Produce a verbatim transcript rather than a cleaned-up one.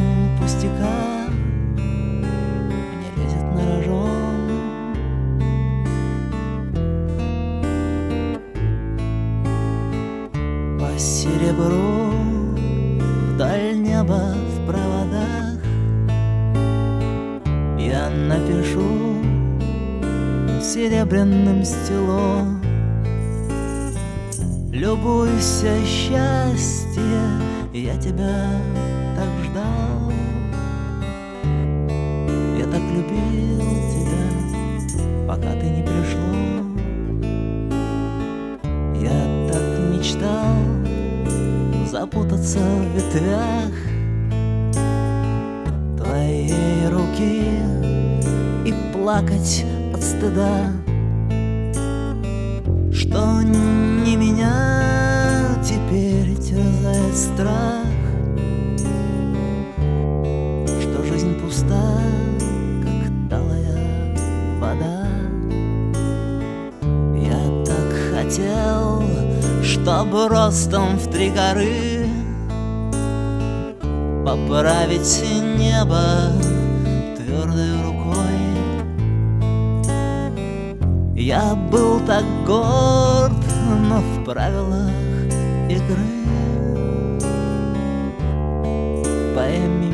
пустяка не лезет на рожон. По серебру вдаль неба в проводах я напишу серебряным стилом: любуйся, счастье, я тебя так ждал, я так любил тебя, пока ты не пришла. Я так мечтал запутаться в ветвях твоей руки и плакать от стыда, что не меня теперь терзает страх, что жизнь пуста, как талая вода. Я так хотел, чтобы ростом в три горы поправить небо твердой рукой. Я был так горд, но в правилах игры пойми